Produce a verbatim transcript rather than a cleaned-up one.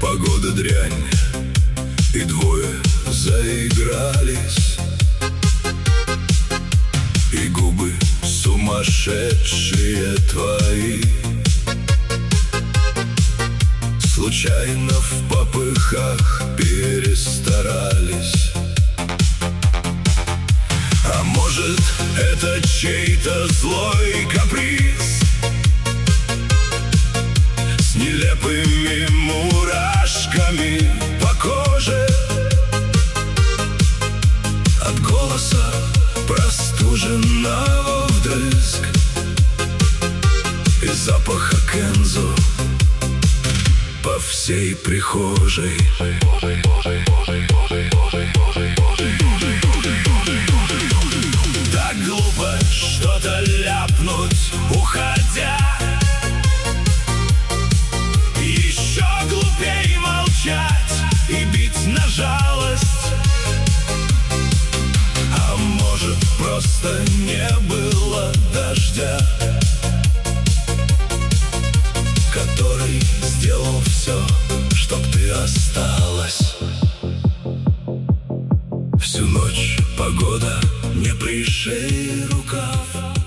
погода дрянь, и двое заигрались, и губы сумасшедшие твои случайно в попыхах перестарались. А может, это чей-то злой каприз с нелепыми мурашками по коже, от голоса простуженного вдрызг и запаха Кензо по всей прихожей. Так глупо что-то ляпнуть, уходя, еще глупей молчать и бить на жалость. А может, просто не было дождя, который сделал все, чтоб ты осталась. Всю ночь погода, не пришей рукав.